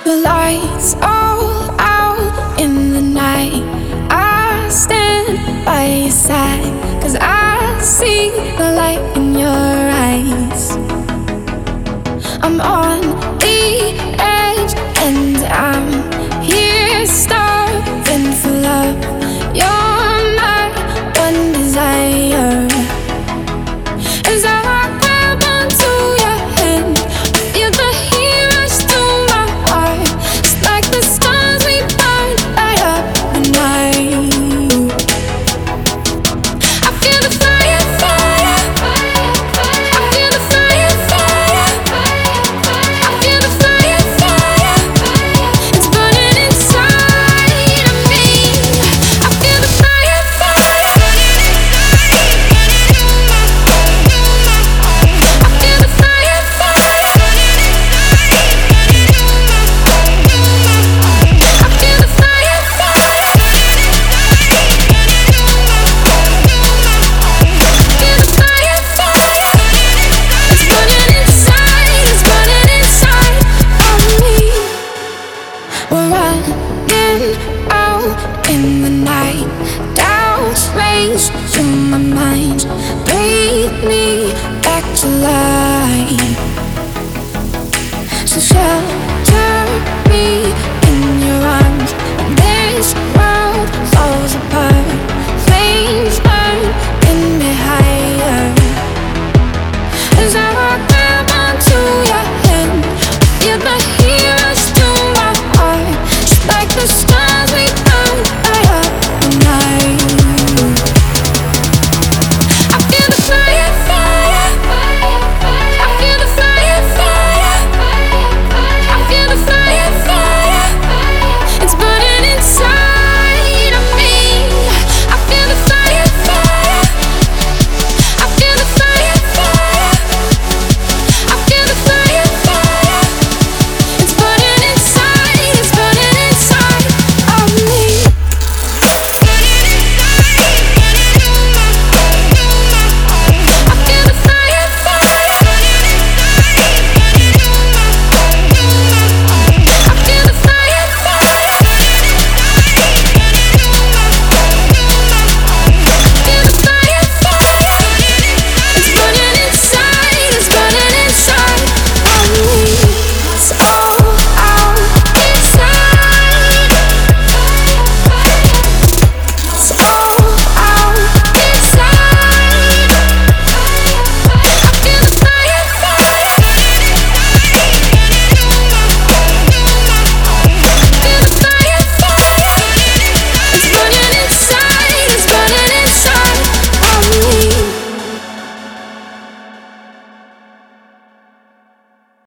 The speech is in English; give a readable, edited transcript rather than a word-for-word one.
The lights all out in the night. I stand by your side, 'cause I see the light in your eyes. I'm on the edge and I'm here starving for love. You're my one desire. As I grab onto your hand, feel the heat rush through my heart. It's like the stars we burn light up the night. I feel the fire, fire. I feel the fire, fire. I feel the fire, fire. It's burning inside of me. I feel the fire, fire. I feel the fire, fire. I feel the fire, fire. It's burning inside, it's burning inside of me. We're running out in the night. Doubts race through my mind. Breathe me back to life. So shall